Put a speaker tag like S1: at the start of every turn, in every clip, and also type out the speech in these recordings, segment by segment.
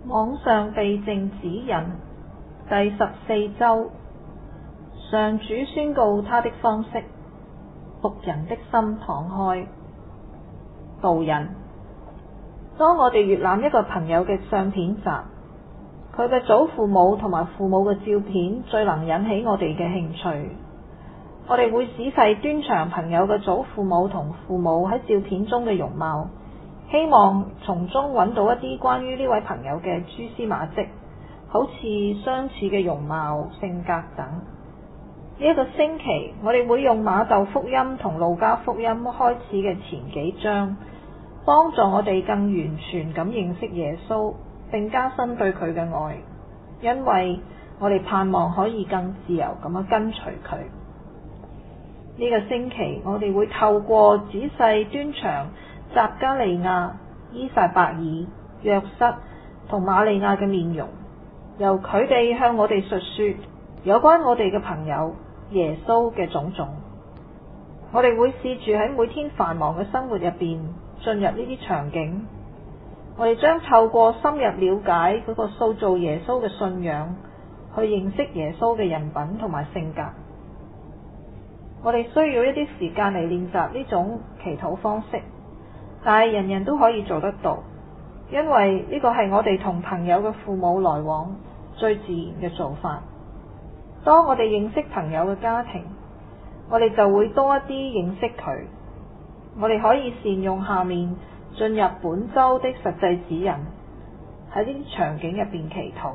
S1: 網上避靜指引第14週，上主宣告他的方式，僕人的心敞開。導引：當我哋閱覽一個朋友嘅相片集，佢嘅祖父母同埋父母嘅照片最能引起我哋嘅興趣。我哋會仔細端詳朋友嘅祖父母同父母喺照片中嘅容貌，希望從中揾到一啲關於呢位朋友嘅蛛絲馬跡，好似相似嘅容貌、性格等。呢一個星期，我哋會用馬竇福音同路加福音開始嘅前幾章，幫助我哋更完全咁認識耶穌，並加深對佢嘅愛，因為我哋盼望可以更自由咁樣跟隨佢。呢個星期，我哋會透過仔細端詳匝加利亞、依撒伯爾、約瑟同瑪利亞嘅面容，由佢哋向我哋述說有關我哋嘅朋友耶穌嘅種種。我哋會試住喺每天繁忙嘅生活入邊進入呢啲場景。我哋將透過深入了解嗰個塑造耶穌嘅信仰，去認識耶穌嘅人品同埋性格。我哋需要一啲時間嚟練習呢種祈禱方式，但係人人都可以做得到，因為呢個係我哋同朋友嘅父母來往最自然嘅做法。當我哋認識朋友嘅家庭，我哋就會多一啲認識佢。我哋可以善用下面進入本週的實際指引，喺呢啲場景入邊祈禱。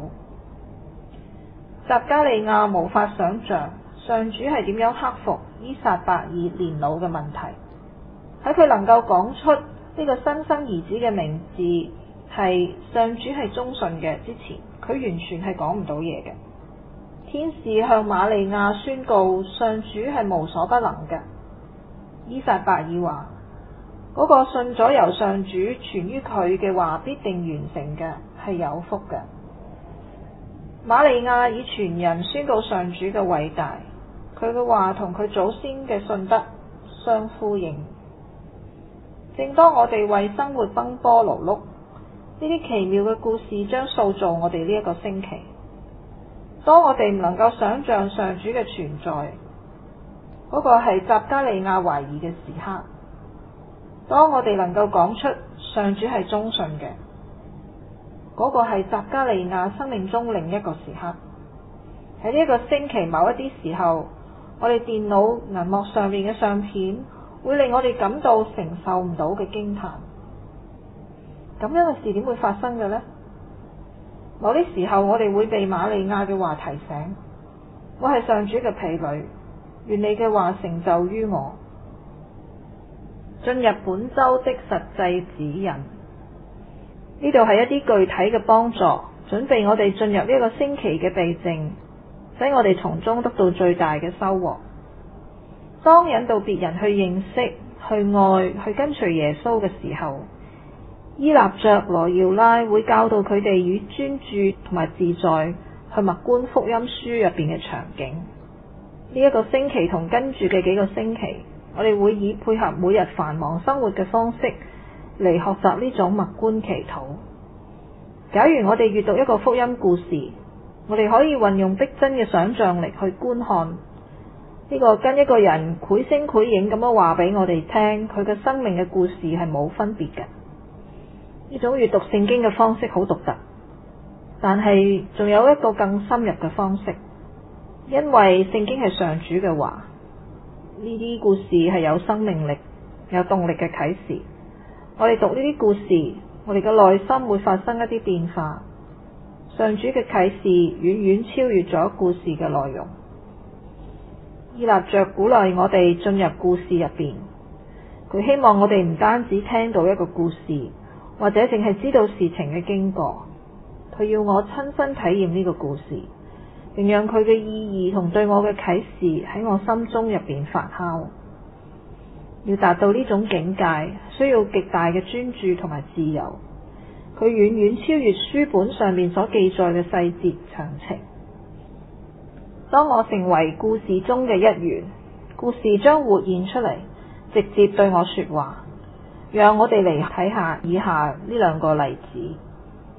S1: 匝加利亞無法想像上主係點樣克服依撒伯爾年老嘅問題。喺佢能夠講出呢個新生兒子嘅名字係上主係忠信嘅之前，佢完全係講唔到嘢嘅。天使向瑪利亞宣告上主係無所不能嘅。依撒伯爾話：嗰個信咗由上主傳於佢嘅話必定完成嘅係有福嘅。瑪利亞以全人宣告上主嘅偉大，佢嘅話同佢祖先嘅信德相呼應。正當我哋為生活奔波勞碌，呢啲奇妙嘅故事將塑造我哋呢一個星期。當我哋唔能夠想像上主嘅存在，嗰個係匝加利亞懷疑嘅時刻。當我哋能夠講出上主係忠信嘅，嗰個係匝加利亞生命中另一個時刻。喺呢一個星期某一啲時候，我哋電腦銀幕上面嘅相片會令我哋感到承受唔到嘅驚嘆。咁樣嘅事點會發生嘅呢？某啲時候我哋會被瑪利亞嘅話提醒：我係上主嘅婢女，願你嘅話成就於我。進入本週的實際指引，呢度係一啲具體嘅幫助，準備我哋進入呢個星期嘅避靜，使我哋從中得到最大嘅收穫。當引導別人去認識、去愛、去跟隨耶穌嘅時候，依納爵羅耀拉會教導佢哋以專注同埋自在去默觀福音書入邊嘅場景。呢一個星期同跟住嘅幾個星期，我哋會以配合每日繁忙生活嘅方式嚟學習呢種默觀祈禱。假如我哋閱讀一個福音故事，我哋可以運用逼真嘅想像力去觀看呢個跟一個人繪聲繪影咁樣話俾我哋聽佢嘅生命嘅故事係冇分別嘅。呢種閱讀聖經嘅方式好獨特，但係仲有一個更深入嘅方式，因為聖經係上主嘅話，呢啲故事係有生命力、有動力嘅啟示。我哋讀呢啲故事，我哋嘅內心會發生一啲變化。上主嘅啟示遠遠超越咗故事嘅內容。依納爵鼓勵我哋進入故事入邊，佢希望我哋唔單止聽到一個故事，或者淨係知道事情嘅經過，佢要我親身體驗呢個故事，並讓佢嘅意義同對我嘅啟示喺我心中入邊發酵。要達到呢種境界，需要極大嘅專注同埋自由，佢遠遠超越書本上面所記載嘅細節詳情。當我成為故事中嘅一員，故事將活現出嚟，直接對我說話。讓我哋嚟睇下以下呢兩個例子。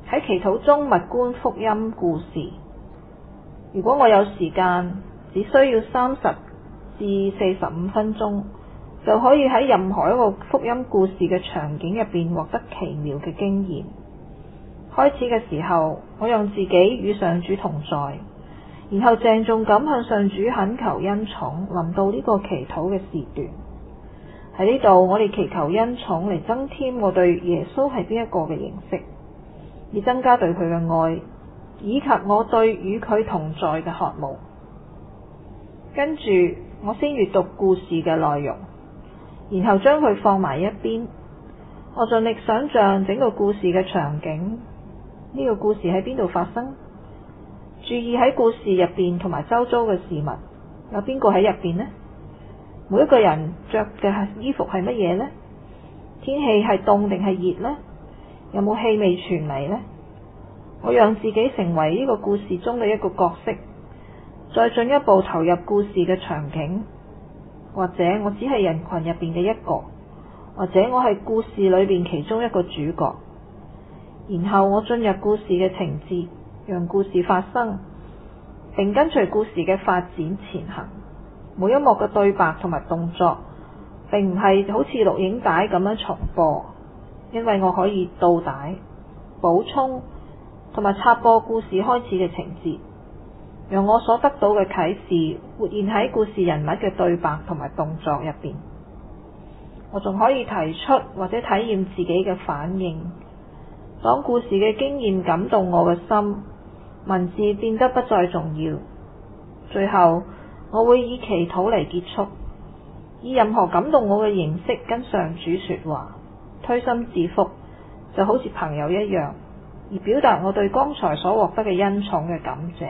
S1: 喺祈禱中默觀福音故事。如果我有時間，只需要30至45分鐘，就可以喺任何一個福音故事嘅場景入邊獲得奇妙嘅經驗。開始嘅時候，我讓自己與上主同在，然後鄭重咁向上主懇求恩寵臨到呢個祈禱嘅時段。喺呢度，我哋祈求恩寵嚟增添我對耶穌係邊一個嘅認識，以增加對佢嘅愛，以及我對與佢同在嘅渴慕。跟住，我先閱讀故事嘅內容，然後將佢放埋一邊。我盡力想象整個故事嘅場景，呢個故事喺邊度發生？注意喺故事入邊同埋周遭嘅事物，有邊個喺入邊呢？每一個人着嘅衣服係乜嘢呢？天氣係凍定係熱呢？有冇氣味傳嚟呢？我讓自己成為呢個故事中嘅一個角色，再進一步投入故事嘅場景，或者我只係人群入邊嘅一個，或者我係故事裏邊其中一個主角。然後我進入故事嘅情節，讓故事發生，並跟隨故事嘅發展前行。每一幕嘅對白同埋動作，並唔係好似錄影帶咁樣重播，因為我可以倒帶、補充同埋插播故事開始嘅情節，讓我所得到嘅啟示活現喺故事人物嘅對白同埋動作入邊。我仲可以提出或者體驗自己嘅反應。當故事嘅經驗感動我嘅心，文字變得不再重要。最後，我會以祈禱嚟結束，以任何感動我嘅形式跟上主說話，推心置腹，就好似朋友一樣，而表達我對剛才所獲得嘅恩寵嘅感謝。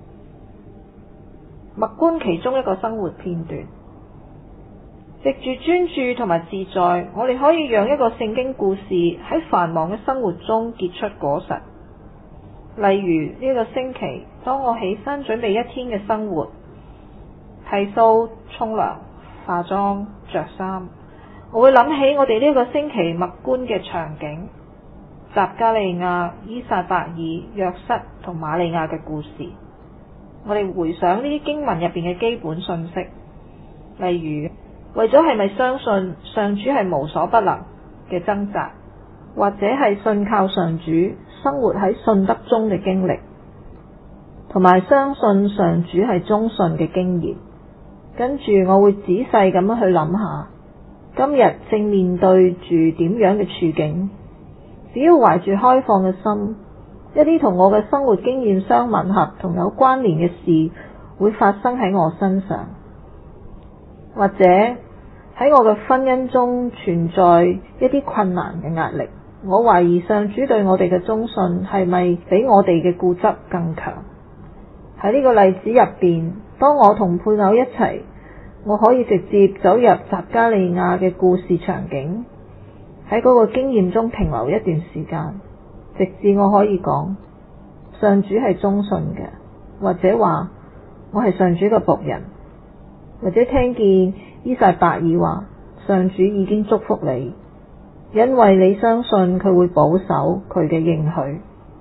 S1: 默觀其中一個生活片段，藉住專注同埋自在，我哋可以讓一個聖經故事喺繁忙嘅生活中結出果實。例如呢個星期，當我起身準備一天嘅生活，剃鬚、沖涼、化妝、着衫，我會諗起我哋呢個星期默觀嘅場景：匝加利亞、依撒伯爾、約瑟同瑪利亞嘅故事。我哋回想呢啲經文入邊嘅基本信息，例如為咗係咪相信上主係無所不能嘅掙扎，或者係信靠上主生活喺信德中嘅經歷，同埋相信上主係忠信嘅經驗。跟住我會仔細咁樣去諗下，今日正面對住點樣嘅處境，只要懷住開放嘅心，一啲同我嘅生活經驗相吻合同有關聯嘅事會發生喺我身上。或者喺我嘅婚姻中存在一啲困難嘅壓力，我懷疑上主對我哋嘅忠信係咪比我哋嘅固執更強？喺呢個例子入邊，當我同配偶一齊，我可以直接走入匝加利亞嘅故事場景，喺嗰個經驗中停留一段時間，直至我可以講上主係忠信嘅，或者話我係上主嘅僕人，或者聽見依撒伯爾話上主已經祝福你，因為你相信佢會保守佢嘅應許。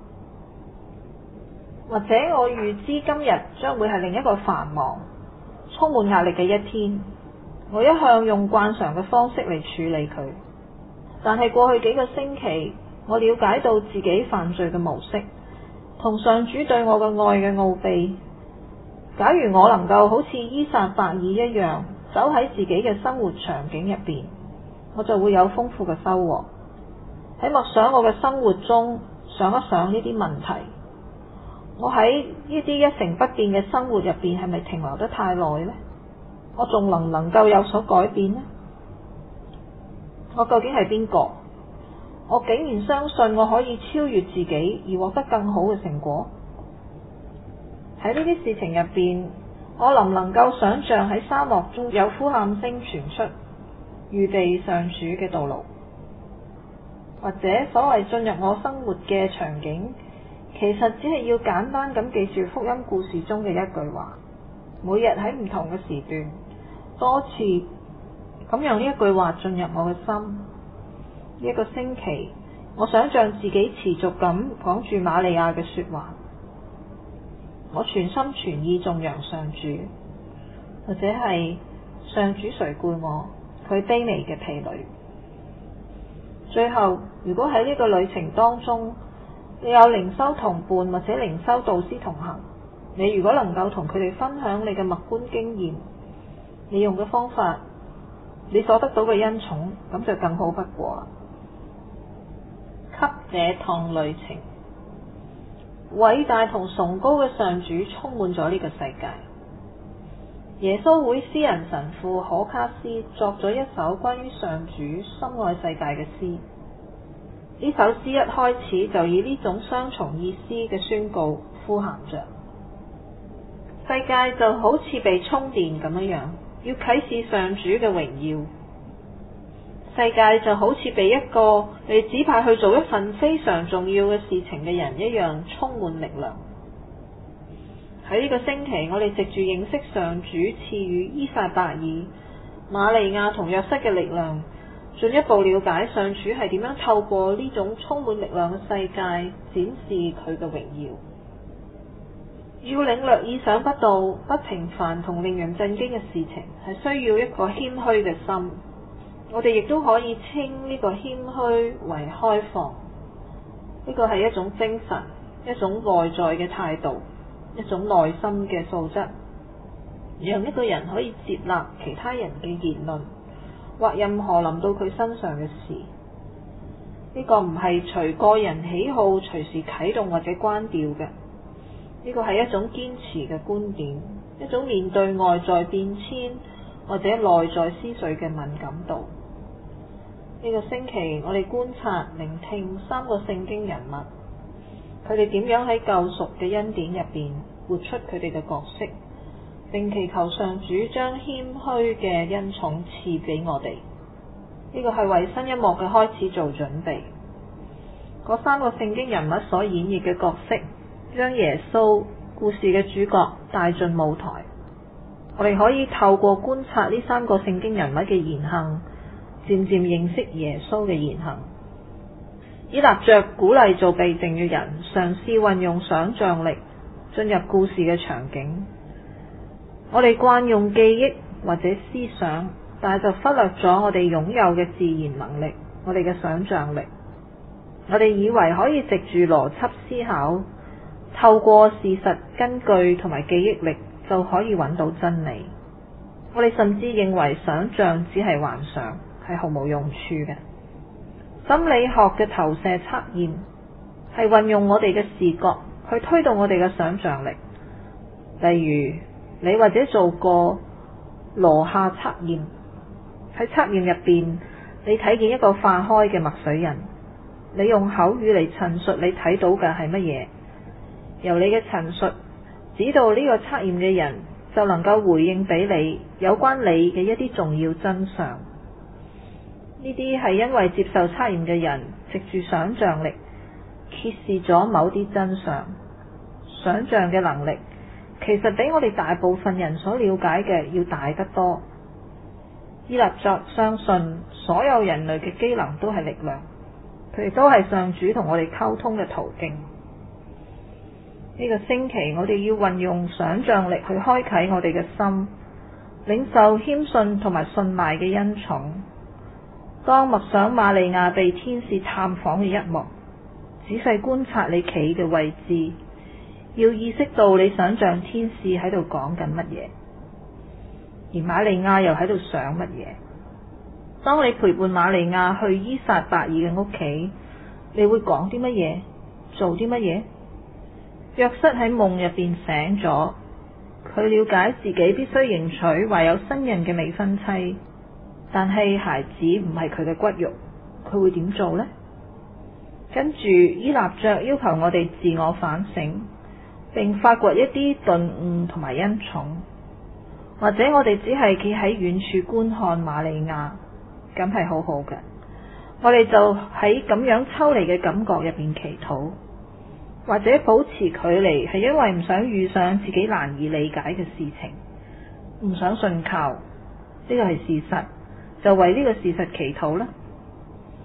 S1: 或者我預知今日將會係另一個繁忙、充滿壓力嘅一天，我一向用慣常嘅方式嚟處理佢，但係過去幾個星期，我了解到自己犯罪嘅模式，同上主對我嘅愛嘅奧秘。假如我能夠好似依撒伯爾一樣，走喺自己嘅生活場景入邊，我就會有豐富嘅收穫。喺默想我嘅生活中，想一想呢啲問題。我喺呢啲一成不變嘅生活入邊，係咪停留得太耐呢？我仲能唔能夠有所改變呢？我究竟係邊個？我竟然相信我可以超越自己而獲得更好嘅成果。喺呢啲事情入邊，我能唔能夠想象喺沙漠中有呼喊聲傳出，預備上主嘅道路？或者所謂進入我生活嘅場景，其實只係要簡單咁記住福音故事中嘅一句話，每日喺唔同嘅時段多次咁讓呢一句話進入我嘅心。一個星期我想象自己持續咁講住瑪利亞嘅說話，我全心全意頌揚上主，或者係上主垂顧我，佢卑微嘅婢女。最後，如果喺呢個旅程當中，你有靈修同伴或者靈修導師同行，你如果能夠同佢哋分享你嘅默觀經驗，你用嘅方法，你所得到嘅恩寵，咁就更好不過啦。給這趟旅程，偉大同崇高嘅上主充滿咗呢個世界。耶穌會詩人神父可卡斯作咗一首關於上主深愛世界嘅詩。呢首詩一開始就以呢種雙重意思嘅宣告呼喊着：世界就好似被充電咁樣，要啟示上主嘅榮耀。世界就好似被一個被指派去做一份非常重要嘅事情嘅人一樣，充滿力量。喺呢個星期，我哋藉住認識上主賜予伊撒伯爾、瑪利亞同約瑟嘅力量，進一步了解上主係點樣透過呢種充滿力量嘅世界展示佢嘅榮耀。要領略意想不到、不平凡同令人震驚嘅事情，係需要一個謙虛嘅心。我哋亦都可以稱呢個謙虛為開放。呢個係一種精神，一種內在嘅態度，一種內心嘅素質，讓一個人可以接納其他人嘅言論或任何臨到佢身上嘅事。呢個唔係隨個人喜好隨時啟動或者關掉嘅，呢個係一種堅持嘅觀點，一種面對外在變遷或者內在思緒嘅敏感度。呢個星期我哋觀察、聆聽三個聖經人物，佢哋點樣喺救贖嘅恩典入邊活出佢哋嘅角色，並祈求上主將謙虛嘅恩寵賜俾我哋。呢個係為新一幕嘅開始做準備。嗰三個聖經人物所演繹嘅角色，將耶穌故事嘅主角帶進舞台。我哋可以透過觀察呢三個聖經人物嘅言行，漸漸認識耶穌嘅言行。依納爵鼓勵做避靜嘅人嘗試運用想象力進入故事嘅場景。我哋慣用記憶或者思想，但係就忽略咗我哋擁有嘅自然能力，我哋嘅想象力。我哋以為可以藉住邏輯思考，透過事實根據同埋記憶力就可以揾到真理。我哋甚至認為想象只係幻想，係毫無用處嘅。心理學嘅投射測驗係運用我哋嘅視覺去推動我哋嘅想象力。例如，你或者做過羅夏測驗，喺測驗入邊，你睇見一個化開嘅墨水印，你用口語嚟陳述你睇到嘅係乜嘢，由你嘅陳述指導呢個測驗嘅人就能夠回應俾你有關你嘅一啲重要真相。呢啲係因為接受測驗嘅人藉住想象力揭示咗某啲真相。想象嘅能力其實比我哋大部分人所了解嘅要大得多。依納爵相信所有人類嘅機能都係力量，佢哋都係上主同我哋溝通嘅途徑。呢個星期我哋要運用想象力去開啟我哋嘅心，領受謙遜同埋信賴嘅恩寵。當默想瑪利亞被天使探訪嘅一幕，仔細觀察你企嘅位置，要意識到你想象天使喺度講緊乜嘢，而瑪利亞又喺度想乜嘢。當你陪伴瑪利亞去伊撒伯爾嘅屋企，你會講啲乜嘢，做啲乜嘢？約瑟喺夢入邊醒咗，佢了解自己必須迎娶懷有身孕嘅未婚妻，但係孩子唔係佢嘅骨肉，佢會點做呢？跟住依納爵要求我哋自我反省，並發掘一啲頓悟同埋恩寵，或者我哋只係企喺遠處觀看瑪利亞，咁係好好嘅。我哋就喺咁樣抽離嘅感覺入邊祈禱，或者保持距離，係因為唔想遇上自己難以理解嘅事情，唔想信靠，呢個係事實，就為呢個事實祈禱啦。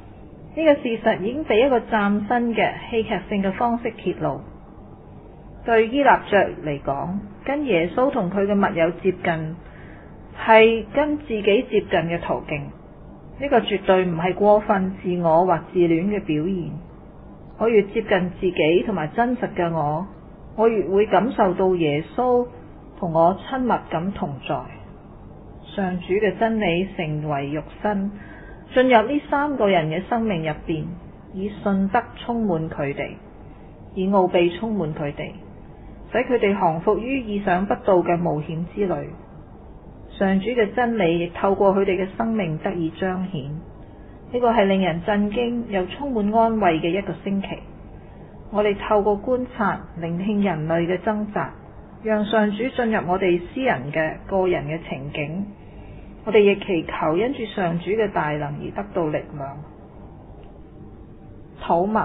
S1: 呢個事實已經被一個嶄新嘅戲劇性嘅方式揭露。對依納爵嚟講，跟耶穌同佢嘅密友接近，係跟自己接近嘅途徑。呢個絕對唔係過分自我或自戀嘅表現。我越接近自己同埋真實嘅我越會感受到耶穌同我親密咁同在。上主嘅真理成為肉身，進入呢三個人嘅生命入邊，以信德充滿佢哋，以奧秘充滿佢哋，使佢哋降服於意想不到嘅冒險之旅。上主嘅真理亦透過佢哋嘅生命得以彰顯。呢個係令人震驚又充滿安慰嘅一個星期。我哋透過觀察、聆聽人類嘅掙扎，讓上主進入我哋私人嘅個人嘅情景。我哋亦祈求因住上主嘅大能而得到力量。禱文，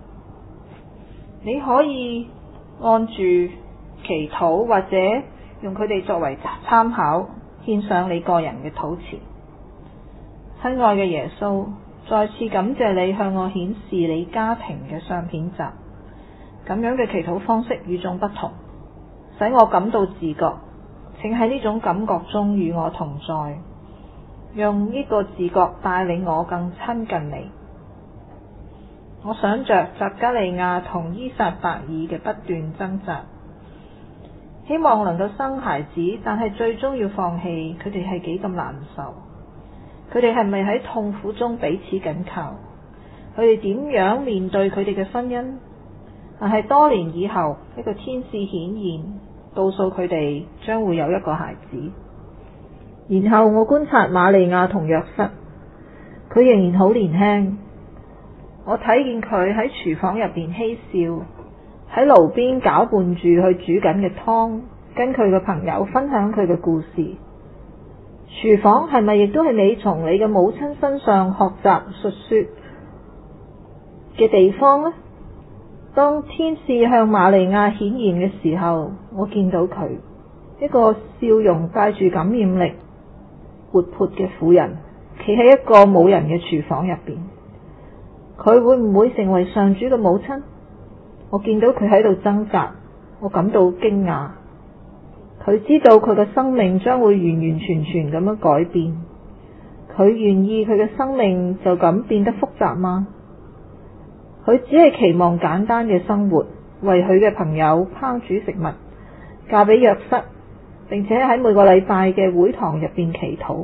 S1: 你可以按住祈禱或者用佢哋作為參考，獻上你個人嘅禱詞。親愛嘅耶穌，再次感謝你向我顯示你家庭嘅相片集，咁樣嘅祈禱方式與眾不同，使我感到自覺，請喺呢種感覺中與我同在，用呢個自覺帶領我更親近你。我想着匝加利亞同依撒伯爾嘅不斷掙扎，希望能夠生孩子，但係最終要放棄，佢哋係幾咁難受。佢哋係咪喺痛苦中彼此緊靠？佢哋點樣面對佢哋嘅婚姻？但係多年以後，一個天使顯現，告訴佢哋將會有一個孩子。然後我觀察瑪利亞同約瑟，佢仍然好年輕。我睇見佢喺廚房入邊嬉笑，喺爐邊攪拌住佢煮緊嘅湯，跟佢嘅朋友分享佢嘅故事。廚房係咪亦都係你從你嘅母親身上學習述說嘅地方呢？當天使向瑪利亞顯現嘅時候，我見到佢一個笑容帶住感染力、活潑嘅婦人，企喺一個冇人嘅廚房入邊。佢會唔會成為上主嘅母親？我見到佢喺度掙扎，我感到驚訝。佢知道佢嘅生命將會完完全全咁樣改變，佢願意佢嘅生命就咁變得複雜嗎？佢只係期望簡單嘅生活，為佢嘅朋友烹煮食物，嫁俾約瑟，並且喺每個禮拜嘅會堂入邊祈禱。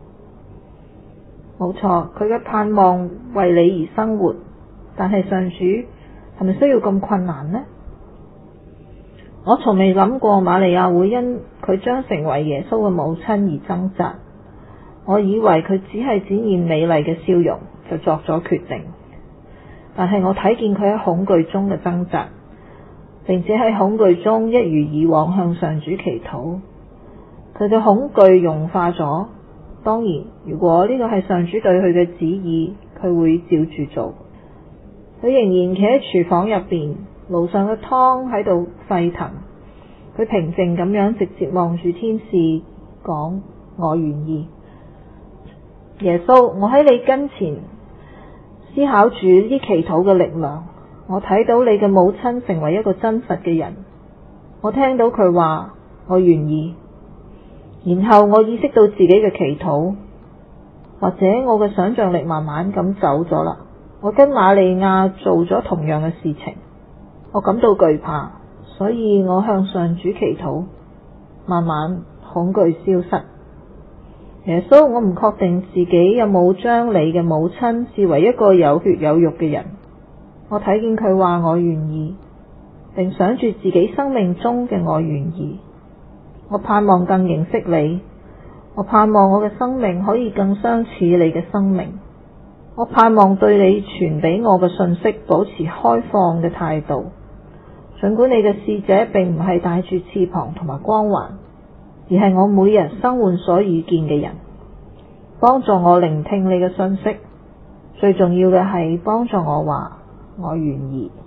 S1: 冇錯，佢嘅盼望為你而生活，但係上主係咪需要咁困難呢？我從未諗過瑪利亞會因佢將成為耶穌嘅母親而掙扎。我以為佢只係展現美麗嘅笑容就作咗決定，但係我睇見佢喺恐懼中嘅掙扎，並且喺恐懼中一如以往向上主祈禱。佢嘅恐懼融化咗。當然，如果呢個係上主對佢嘅旨意，佢會照住做。佢仍然企喺廚房入邊，爐上嘅湯喺度沸騰。佢平靜咁樣直接望住天使講：我願意。耶穌，我喺你跟前思考住呢啲祈禱嘅力量。我睇到你嘅母親成為一個真實嘅人。我聽到佢話：我願意。然後我意識到自己嘅祈禱，或者我嘅想象力慢慢咁走咗啦。我跟瑪利亞做咗同樣嘅事情，我感到懼怕，所以我向上主祈禱，慢慢恐懼消失。耶穌，我唔確定自己有冇將你嘅母親視為一個有血有肉嘅人。我睇見佢話我願意，並想住自己生命中嘅我願意。我盼望更認識你，我盼望我嘅生命可以更相似你嘅生命。我盼望對你傳俾我嘅信息保持開放嘅態度，儘管你嘅使者並唔係帶住翅膀同埋光環，而係我每日生活所遇見嘅人。幫助我聆聽你嘅信息，最重要嘅係幫助我話我願意。